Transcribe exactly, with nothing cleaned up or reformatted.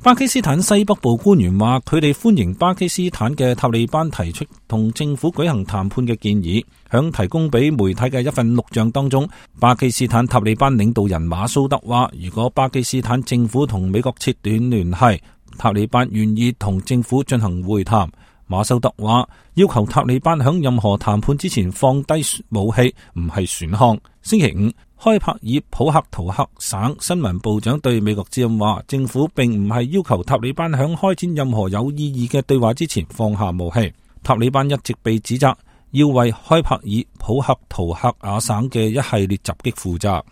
巴基斯坦西北部官員話，佢哋歡迎巴基斯坦嘅塔利班提出同政府舉行談判嘅建議。響提供俾媒體嘅一份錄像當中，巴基斯坦塔利班領導人馬蘇德話，如果巴基斯坦政府同美國切斷聯繫，塔利班願意同政府進行會談。馬蘇德話，要求塔利班響任何談判之前放低武器唔係選項。星期五，開帕爾普克圖克省新聞部長對美國之音話，政府並唔係要求塔利班響開展任何有意義嘅對話之前放下武器。塔利班一直被指責要為開帕爾普克圖克瓦省嘅一系列襲擊負責。